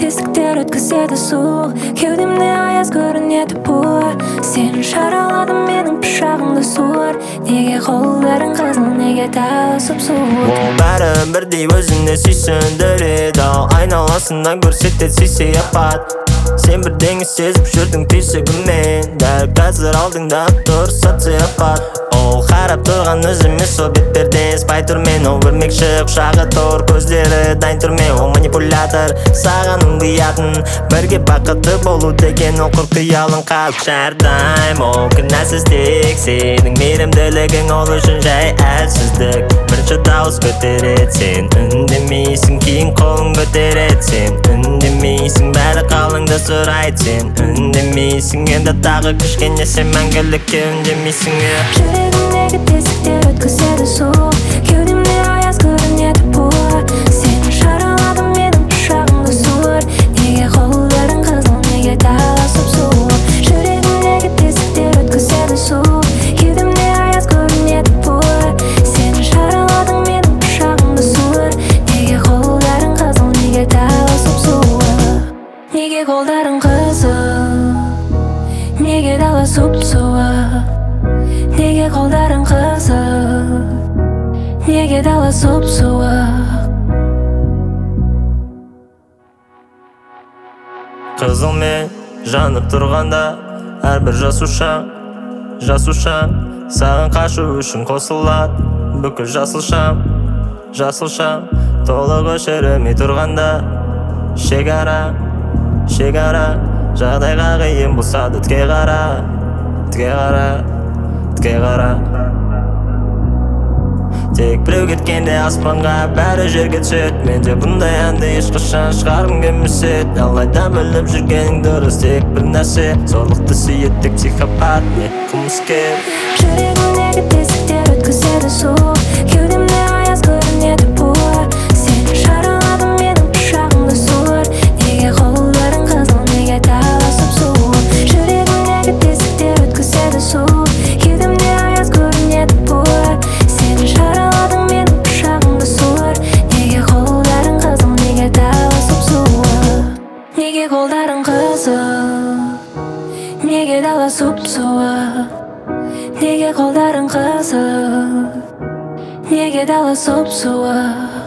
тесіктер өткізеді суық, кеудемде аяз көрінеді буы. Сен жараладың менің пышағымды суыр, неге қолдарың қызыл, неге тағы сұп-суық? Ол бәрі бірдей өзіне сүйсіндіреді, айналасынан көрсетеді сүйсей апат. Сен бірдеңе сезіп жүрдің түйсігімен, дәл қазір алдыңда тұр социопат. Ол қарап тұрған өзіме сол бетперде еспай тұр, мен ол көрмекші құшағы тұр, көздері дайын тұр, мен ол манипулятор. Саған ұнғиятын бірге бақытты болу деген ол құр қиялың қалып шардайм. Ол кінәсіз тек сенің мейірімділігің, ол үшін жай әлсіздік. Бірінші дауыс көтереді, сен үндемейсің, кейін қолың көтереді, сен үндемейсің, бәрі қалыңды сұрайды, сен үндемейсің. Енді тағы кішкене сен мәңгілікке үндемейсің. Жүрегімдегі тесіктер өткізеді суық, кеудемде аяз көрінеді буы. Сен жараладың менің пышағымды суыр, неге қолдарың қызыл, неге тағы сұп-суық? Жүрегімдегі тесіктер өткізеді суық, кеудемде аяз көрінеді буы. Сен жараладың менің пышағымды суыр, неге қолдарың қызыл, неге тағы сұп-суық? Неге қолдарың қызыл, неге дала сұп-суық? Неге қолдарың қызыл, неге дала сұп-суық? Қызылмен жанып тұрғанда әрбір жасушаң саған қашу үшін қосылады. Бүкіл жасыл шам толық өшірмей тұрғанда шекара жағдайға қиын болса да тіке қара. Тек біреу кеткенде аспанға бәрі жерге түседі, менде бұндай әнді ешқашан шығарғым келмес еді. Алайда біліп жүргенің дұрыс, тек бір нәрсе зорлықты сүйеді тек психопат не қылмыскер. Жүрегімдегі тесіктер өткізеді суық, кеудемде аяз көрінеді буы. Сен жараладың менің пышағымды суыр, неге қолдарың қызыл, неге тағы сұп-суық? Жүрегімдегі тесіктер өткізеді суық, кеудемде аяз көрінеді буы. Сен жараладың менің пышағымды суыр, неге қолдарың қызыл, неге тағы сұп-суық? Неге қолдарың қызыл, неге дала сұп-суық? Неге қолдарың қызыл, неге дала сұп-суық?